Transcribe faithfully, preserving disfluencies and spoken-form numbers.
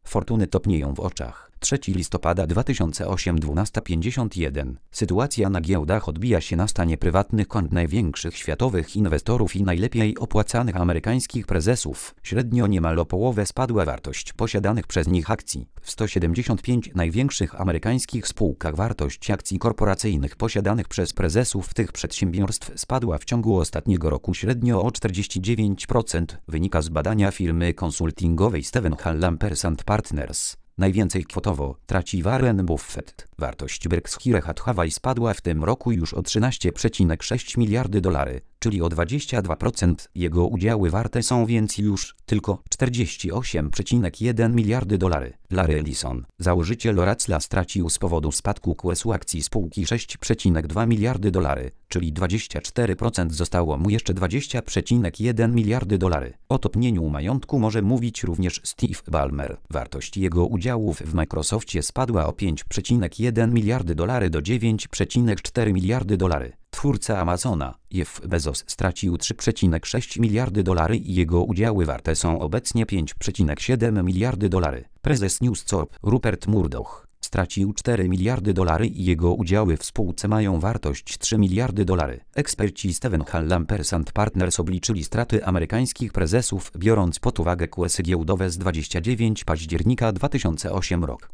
Fortuny topnieją w oczach. trzeciego listopada dwa tysiące ósmego, dwunasta pięćdziesiąt jeden. Sytuacja na giełdach odbija się na stanie prywatnych kont największych światowych inwestorów i najlepiej opłacanych amerykańskich prezesów. Średnio niemal o połowę spadła wartość posiadanych przez nich akcji. W sto siedemdziesięciu pięciu największych amerykańskich spółkach wartość akcji korporacyjnych posiadanych przez prezesów tych przedsiębiorstw spadła w ciągu ostatniego roku średnio o czterdzieści dziewięć procent, wynika z badania firmy konsultingowej Steven Hall Lampers and Partners. Najwięcej kwotowo traci Warren Buffett. Wartość Berkshire Hathaway spadła w tym roku już o trzynaście przecinek sześć miliardy dolarów, czyli o dwadzieścia dwa procent. Jego udziały warte są więc już tylko czterdzieści osiem przecinek jeden miliardy dolarów. Larry Ellison, założyciel Oracla, stracił z powodu spadku kursu akcji spółki sześć przecinek dwa miliardy dolarów, czyli dwadzieścia cztery procent. Zostało mu jeszcze dwadzieścia przecinek jeden miliardy dolarów. O topnieniu majątku może mówić również Steve Ballmer. Wartość jego udziałów w Microsoftie spadła o pięć przecinek jeden miliardy dolarów do dziewięć przecinek cztery miliardy dolarów. Twórca Amazona, Jeff Bezos, stracił trzy przecinek sześć miliardy dolarów i jego udziały warte są obecnie pięć przecinek siedem miliardy dolarów. Prezes News Corp, Rupert Murdoch, stracił cztery miliardy dolarów i jego udziały w spółce mają wartość trzy miliardy dolarów. Eksperci Steven Hall Lampers and Partners obliczyli straty amerykańskich prezesów, biorąc pod uwagę kursy giełdowe z dwudziestego dziewiątego października dwa tysiące ósmego roku.